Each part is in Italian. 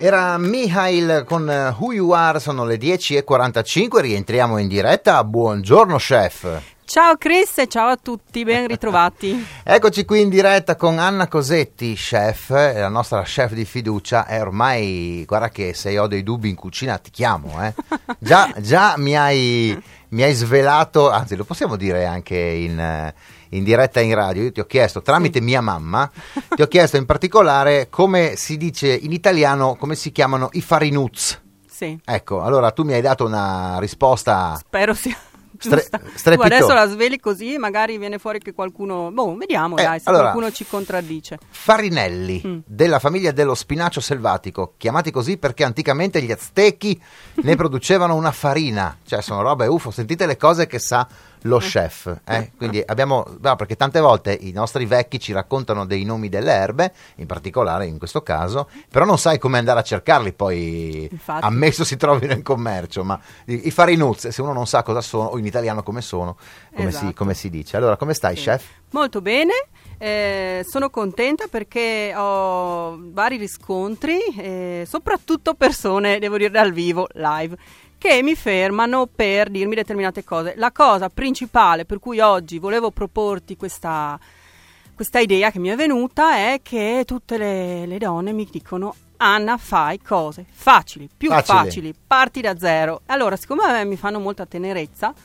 Era Mihail con Who You Are, sono le 10:45, rientriamo in diretta. Buongiorno chef. Ciao Chris e ciao a tutti, ben ritrovati. Eccoci qui in diretta con Anna Cosetti, chef, la nostra chef di fiducia. Ormai, guarda che se ho dei dubbi in cucina ti chiamo, Già mi hai svelato, anzi lo possiamo dire anche in diretta in radio. Io ti ho chiesto tramite mia mamma, ti ho chiesto in particolare come si dice in italiano, come si chiamano i farinuz. Sì. Ecco, allora tu mi hai dato una risposta. Spero sia tu adesso la sveli così, magari viene fuori che qualcuno, vediamo dai, se allora, qualcuno ci contraddice. Farinelli della famiglia dello spinacio selvatico, chiamati così perché anticamente gli aztechi ne producevano una farina, cioè sono robe UFO, sentite le cose che sa lo chef, quindi perché tante volte i nostri vecchi ci raccontano dei nomi delle erbe, in particolare in questo caso, però non sai come andare a cercarli poi. Infatti. Ammesso si trovino in commercio, ma i farinuz, se uno non sa cosa sono, o in italiano come sono, come si dice. Allora, come stai, chef? Molto bene, sono contenta perché ho vari riscontri, soprattutto persone, devo dire dal vivo, live, che mi fermano per dirmi determinate cose. La cosa principale per cui oggi volevo proporti questa idea che mi è venuta è che tutte le donne mi dicono: Anna, fai cose facili, facili, parti da zero. Allora, siccome a me mi fanno molta tenerezza,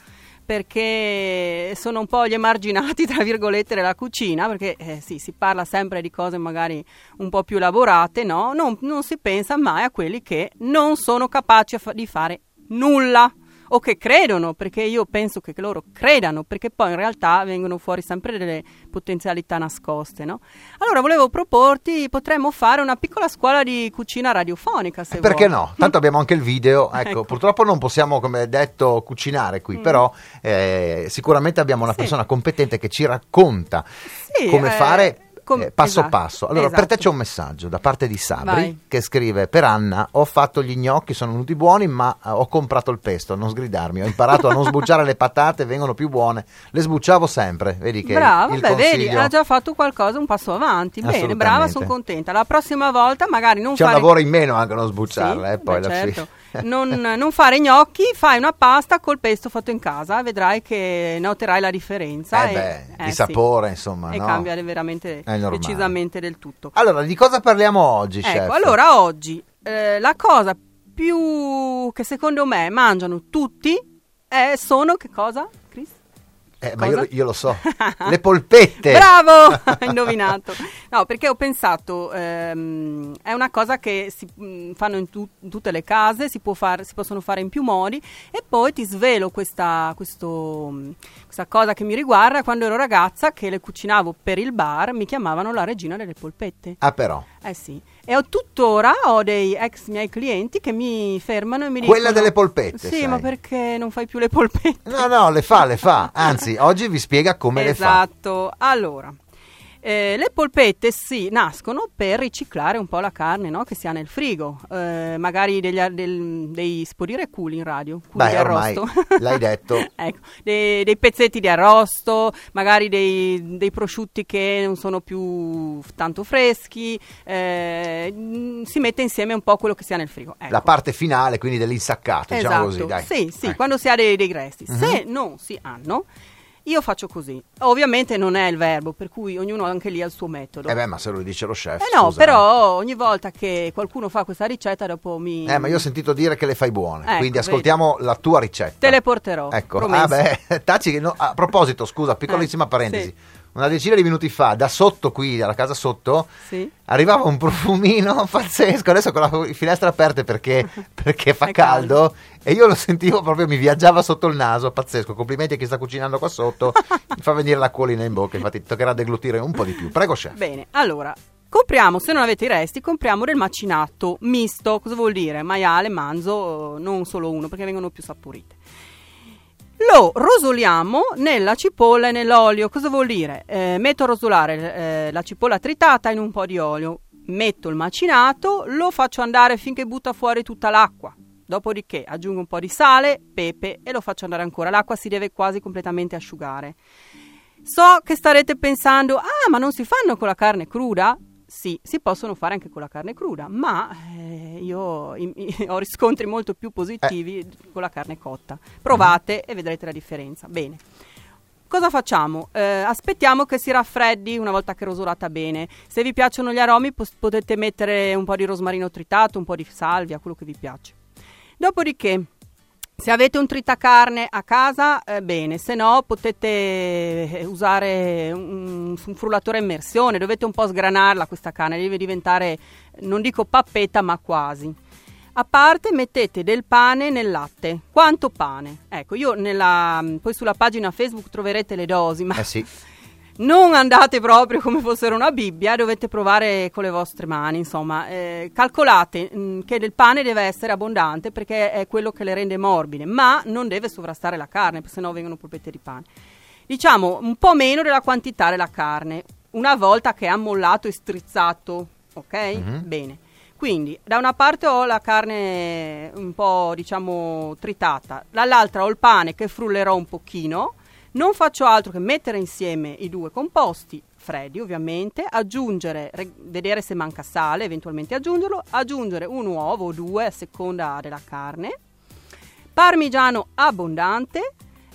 perché sono un po' gli emarginati, tra virgolette, della cucina, perché si parla sempre di cose magari un po' più elaborate, no? Non si pensa mai a quelli che non sono capaci di fare nulla, o che credono, perché io penso che loro credano, perché poi in realtà vengono fuori sempre delle potenzialità nascoste, no? Allora volevo proporti, potremmo fare una piccola scuola di cucina radiofonica, se perché vuoi. No? Tanto abbiamo anche il video, ecco. Purtroppo non possiamo, come detto, cucinare qui, però sicuramente abbiamo una persona competente che ci racconta come fare passo passo. Allora, per te c'è un messaggio da parte di Sabri che scrive: per Anna ho fatto gli gnocchi, sono venuti buoni, ma ho comprato il pesto, non sgridarmi, ho imparato a non sbucciare le patate, vengono più buone, le sbucciavo sempre, vedi che brava, il consiglio... vedi, ha già fatto qualcosa, un passo avanti, bene, brava, sono contenta. La prossima volta magari non c'è un lavoro in meno anche a non sbucciarle, poi certo. Non fare gnocchi, fai una pasta col pesto fatto in casa, vedrai che noterai la differenza di sapore, insomma, e cambia veramente decisamente del tutto. Allora, di cosa parliamo oggi, chef? Allora oggi la cosa più che secondo me mangiano tutti sono che cosa, Chris? Ma io lo so, le polpette. Bravo, hai indovinato. No, perché ho pensato, è una cosa che si fanno in tutte le case, si possono fare in più modi, e poi ti svelo questa cosa che mi riguarda. Quando ero ragazza, che le cucinavo per il bar, mi chiamavano la regina delle polpette. Ah, però. Sì. E tuttora ho dei ex miei clienti che mi fermano e mi dicono: quella delle polpette, sì, sai. Ma perché non fai più le polpette? No, le fa. Anzi, oggi vi spiega come le fa. Esatto. Allora, le polpette nascono per riciclare un po' la carne, no? Che si ha nel frigo, magari si può dire culi in radio? Culi di arrosto. L'hai detto. Ecco, dei pezzetti di arrosto, magari dei prosciutti che non sono più tanto freschi, si mette insieme un po' quello che si ha nel frigo. Ecco. La parte finale, quindi dell'insaccato, diciamo così, dai. Sì, quando si ha dei resti. Se non si hanno, io faccio così. Ovviamente non è il verbo, per cui ognuno anche lì ha il suo metodo. Ma se lo dice lo chef. Però ogni volta che qualcuno fa questa ricetta dopo ma io ho sentito dire che le fai buone, quindi ascoltiamo la tua ricetta. Te le porterò. Ecco. Taci, a proposito, scusa, piccolissima parentesi. Sì. Una decina di minuti fa, da sotto qui, dalla casa sotto, arrivava un profumino pazzesco. Adesso con le finestre aperte perché fa caldo, e io lo sentivo proprio, mi viaggiava sotto il naso, pazzesco. Complimenti a chi sta cucinando qua sotto, mi fa venire l'acquolina in bocca, infatti toccherà deglutire un po' di più. Prego, chef. Bene, allora, se non avete i resti, compriamo del macinato misto. Cosa vuol dire? Maiale, manzo, non solo uno, perché vengono più saporite. Lo rosoliamo nella cipolla e nell'olio. Cosa vuol dire? Metto a rosolare la cipolla tritata in un po' di olio, metto il macinato, lo faccio andare finché butta fuori tutta l'acqua. Dopodiché aggiungo un po' di sale, pepe e lo faccio andare ancora. L'acqua si deve quasi completamente asciugare. So che starete pensando: ma non si fanno con la carne cruda? sì, si possono fare anche con la carne cruda, ma io ho riscontri molto più positivi con la carne cotta. Provate e vedrete la differenza. Bene. Cosa facciamo? Aspettiamo che si raffreddi una volta che è rosolata bene. Se vi piacciono gli aromi potete mettere un po' di rosmarino tritato, un po' di salvia, quello che vi piace. Dopodiché, se avete un tritacarne a casa, bene, se no potete usare un frullatore a immersione, dovete un po' sgranarla questa carne, deve diventare, non dico pappetta, ma quasi. A parte mettete del pane nel latte. Quanto pane? Ecco, io poi sulla pagina Facebook troverete le dosi, ma sì. Non andate proprio come fossero una Bibbia, dovete provare con le vostre mani, insomma. Calcolate che del pane deve essere abbondante perché è quello che le rende morbide, ma non deve sovrastare la carne, se no vengono polpette di pane. Diciamo un po' meno della quantità della carne, una volta che è ammollato e strizzato, ok? Mm-hmm. Bene. Quindi da una parte ho la carne un po' diciamo tritata, dall'altra ho il pane che frullerò un pochino. Non faccio altro che mettere insieme i due composti, freddi ovviamente, aggiungere, vedere se manca sale, eventualmente aggiungerlo, aggiungere un uovo o due a seconda della carne, parmigiano abbondante.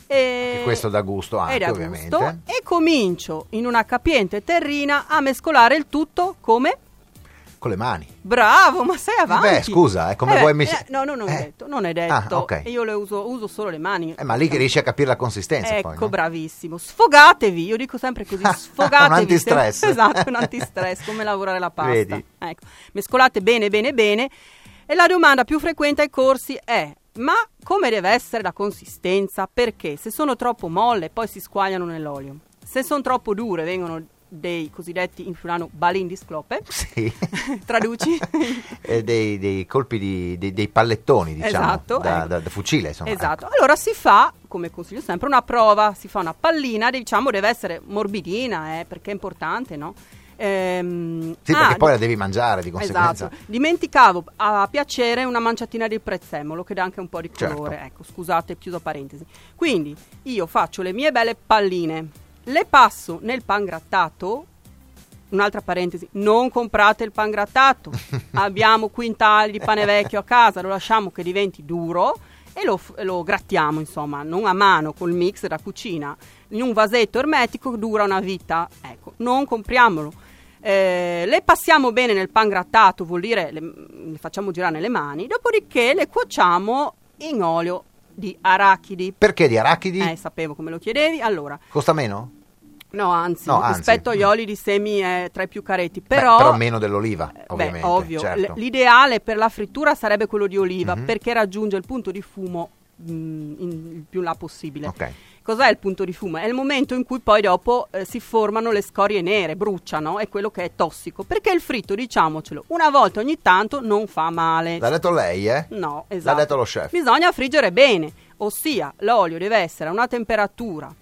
E questo dà gusto anche ovviamente. Gusto, e comincio in una capiente terrina a mescolare il tutto come? Con le mani. Bravo, ma sei avanti. Beh, scusa, come vuoi no, non è detto, non è detto. Okay. Io le uso solo le mani. Ma lì che riesci a capire la consistenza ecco, poi, no? Bravissimo. Sfogatevi, io dico sempre così, sfogatevi. Un antistress. Esatto, un antistress, come lavorare la pasta. Vedi. Ecco. Mescolate bene, bene, bene. E la domanda più frequente ai corsi è: ma come deve essere la consistenza? Perché se sono troppo molle poi si squagliano nell'olio. Se sono troppo dure vengono dei cosiddetti in fulano balin di sclope. Sì. Traduci? dei colpi dei pallettoni, diciamo. Esatto, da fucile, insomma. Esatto. Ecco. Allora si fa, come consiglio sempre, una prova, si fa una pallina, diciamo deve essere morbidina, perché è importante, no? Sì, perché poi la devi mangiare di conseguenza. Esatto. Dimenticavo a piacere una manciatina di prezzemolo che dà anche un po' di colore. Certo. Ecco, scusate, chiuso parentesi. Quindi io faccio le mie belle palline, le passo nel pangrattato. Un'altra parentesi: non comprate il pangrattato. Abbiamo quintali di pane vecchio a casa, lo lasciamo che diventi duro e lo grattiamo, insomma, non a mano, col mix da cucina, in un vasetto ermetico, dura una vita. Ecco, non compriamolo. Le passiamo bene nel pangrattato, vuol dire le facciamo girare nelle mani, dopodiché le cuociamo in olio di arachidi. Perché di arachidi? Sapevo come lo chiedevi. Allora, costa meno? No, anzi, rispetto agli oli di semi è tra i più caretti, però, però meno dell'oliva, ovviamente. Ovvio, certo. L'ideale per la frittura sarebbe quello di oliva, perché raggiunge il punto di fumo il più là possibile. Ok. Cos'è il punto di fumo? È il momento in cui poi dopo si formano le scorie nere, bruciano, è quello che è tossico, perché il fritto, diciamocelo, una volta ogni tanto non fa male. L'ha detto lei, No, esatto. L'ha detto lo chef. Bisogna friggere bene, ossia l'olio deve essere a una temperatura,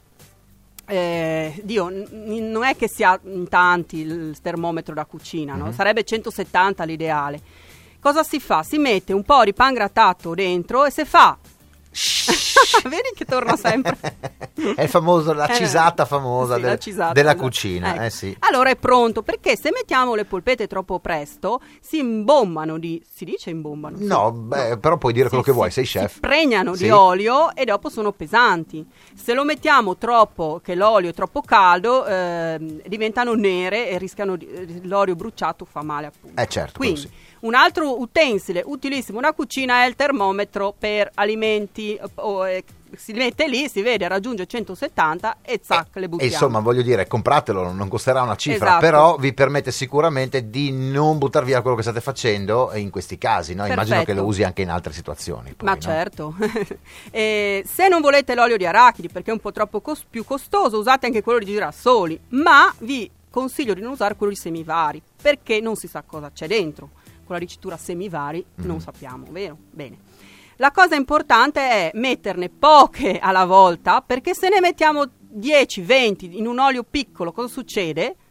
non è che sia in tanti il termometro da cucina, no? Sarebbe 170 l'ideale. Cosa si fa? Si mette un po' di pangrattato dentro e se fa vedi che torna sempre. È il famoso, la cisata famosa sì, la cisata, della esatto. cucina. Ecco. Sì. Allora è pronto, perché se mettiamo le polpette troppo presto si imbombano si dice imbombano? No, però puoi dire quello che vuoi, sei chef. Si pregnano di olio e dopo sono pesanti. Se lo mettiamo troppo, che l'olio è troppo caldo, diventano nere e rischiano l'olio bruciato fa male, appunto. Certo. Quindi un altro utensile utilissimo da cucina è il termometro per alimenti. Si mette lì, si vede, raggiunge 170 e zac, le buttiamo. E insomma, voglio dire, compratelo, non costerà una cifra, esatto. Però vi permette sicuramente di non buttar via quello che state facendo in questi casi, no? Immagino che lo usi anche in altre situazioni. Poi, ma no? certo. Se non volete l'olio di arachidi perché è un po' troppo più costoso, usate anche quello di girasoli, ma vi consiglio di non usare quello di semivari, perché non si sa cosa c'è dentro. Con la dicitura semivari non sappiamo, vero? Bene. La cosa importante è metterne poche alla volta, perché se ne mettiamo 10, 20 in un olio piccolo, cosa succede?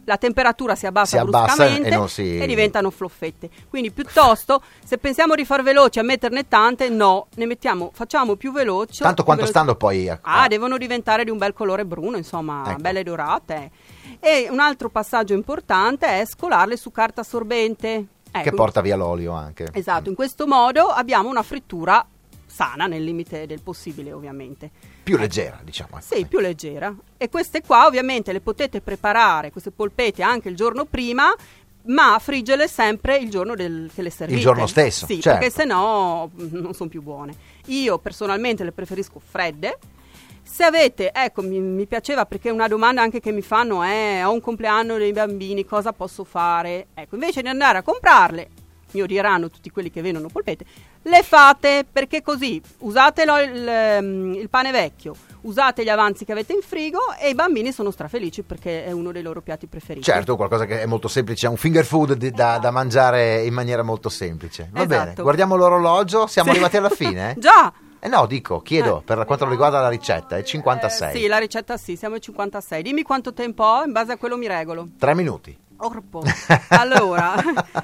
la temperatura si abbassa bruscamente e diventano fluffette. Quindi piuttosto, se pensiamo di far veloci a metterne tante, no, facciamo più veloci. Tanto quanto stanno poi? Devono diventare di un bel colore bruno, insomma, ecco. Belle dorate. E un altro passaggio importante è scolarle su carta assorbente. Che porta via l'olio anche. Esatto, in questo modo abbiamo una frittura sana, nel limite del possibile ovviamente. Più leggera, diciamo. Sì, più leggera. E queste qua ovviamente le potete preparare, queste polpette, anche il giorno prima, ma friggerle sempre il giorno che le servite. Il giorno stesso, sì, certo. Perché sennò non sono più buone. Io personalmente le preferisco fredde. Se avete, ecco, mi piaceva, perché una domanda anche che mi fanno è: ho un compleanno dei bambini, cosa posso fare? Ecco, invece di andare a comprarle, mi odieranno tutti quelli che vendono polpette, le fate, perché così usate il pane vecchio, usate gli avanzi che avete in frigo e i bambini sono strafelici perché è uno dei loro piatti preferiti. Certo, qualcosa che è molto semplice, un finger food da mangiare in maniera molto semplice. Va bene, guardiamo l'orologio, siamo arrivati alla fine? Già! No, chiedo, per quanto riguarda la ricetta, è 56. Sì, la ricetta sì, siamo ai 56. Dimmi quanto tempo ho, in base a quello mi regolo. 3 minuti. Orpo. Allora,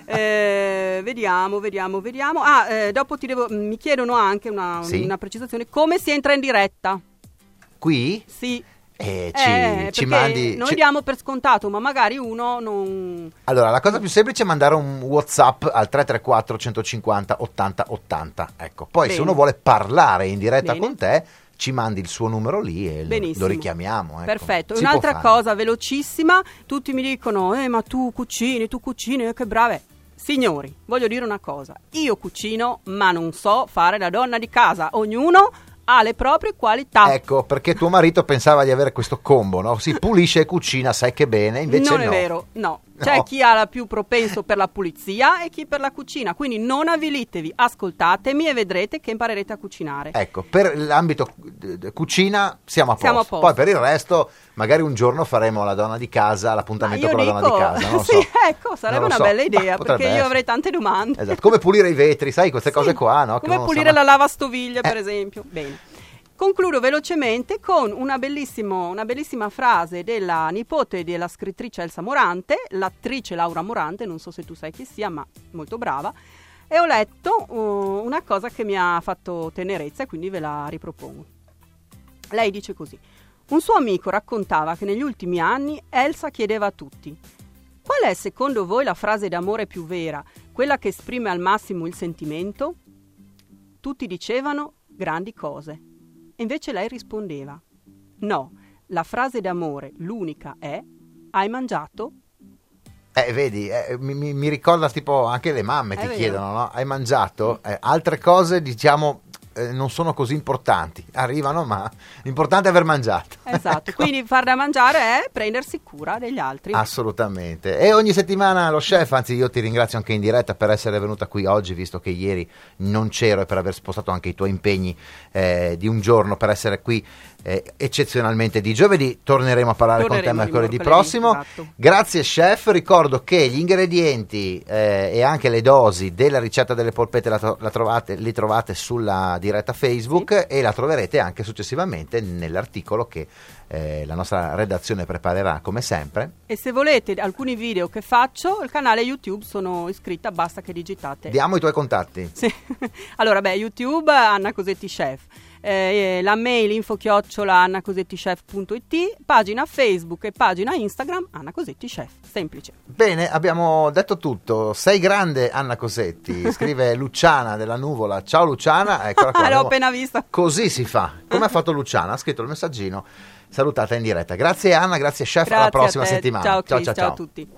vediamo. Dopo mi chiedono anche una precisazione. Come si entra in diretta? Qui? Sì. Ci mandi. Noi diamo per scontato, ma magari uno non. Allora, la cosa più semplice è mandare un WhatsApp al 334 150 80 80. Ecco. Poi se uno vuole parlare in diretta con te, ci mandi il suo numero lì e lo richiamiamo. Ecco. Perfetto. Un'altra cosa velocissima, tutti mi dicono: ma tu cucini, che brave. Signori, voglio dire una cosa: io cucino, ma non so fare la donna di casa. Ognuno ha le proprie qualità. Ecco, perché tuo marito pensava di avere questo combo, no? Si pulisce e cucina, sai che bene, invece non è vero, no. C'è chi ha la più propenso per la pulizia e chi per la cucina, quindi non avvilitevi, ascoltatemi e vedrete che imparerete a cucinare. Ecco, per l'ambito cucina siamo a posto. Poi per il resto magari un giorno faremo la donna di casa, l'appuntamento con la donna di casa, non sì, ecco, sarebbe una bella idea, perché io avrei tante domande. Esatto, come pulire i vetri, sai, queste cose qua, no? Come pulire la lavastoviglie, per esempio. Bene. Concludo velocemente con una bellissima frase della nipote della scrittrice Elsa Morante, l'attrice Laura Morante, non so se tu sai chi sia, ma molto brava, e ho letto una cosa che mi ha fatto tenerezza e quindi ve la ripropongo. Lei dice così: un suo amico raccontava che negli ultimi anni Elsa chiedeva a tutti: qual è secondo voi la frase d'amore più vera, quella che esprime al massimo il sentimento? Tutti dicevano grandi cose. Invece lei rispondeva: no, la frase d'amore, l'unica è: hai mangiato? Vedi, mi ricorda tipo anche le mamme ti chiedono, no? Hai mangiato? Altre cose, diciamo, non sono così importanti, arrivano, ma l'importante è aver mangiato. Esatto, ecco. Quindi far da mangiare è prendersi cura degli altri. Assolutamente. E ogni settimana lo chef, anzi io ti ringrazio anche in diretta per essere venuta qui oggi, visto che ieri non c'ero, e per aver spostato anche i tuoi impegni di un giorno per essere qui eccezionalmente di giovedì. Torneremo a parlare con te mercoledì prossimo. Esatto. Grazie chef, ricordo che gli ingredienti e anche le dosi della ricetta delle polpette li trovate sulla diretta Facebook, e la troverete anche successivamente nell'articolo che la nostra redazione preparerà come sempre. E se volete alcuni video che faccio, il canale YouTube, sono iscritta, basta che digitate. Diamo i tuoi contatti. Sì. Allora, YouTube Anna Cosetti Chef, la mail info@annacosettichef.it, pagina Facebook e pagina Instagram Anna Cosetti Chef, semplice. Bene, abbiamo detto tutto. Sei grande Anna Cosetti, scrive Luciana della Nuvola. Ciao Luciana, eccola qua. L'ho appena vista. Così si fa. Come ha fatto Luciana? Ha scritto il messaggino, salutata in diretta. Grazie Anna, grazie chef, alla prossima settimana. Ciao a tutti.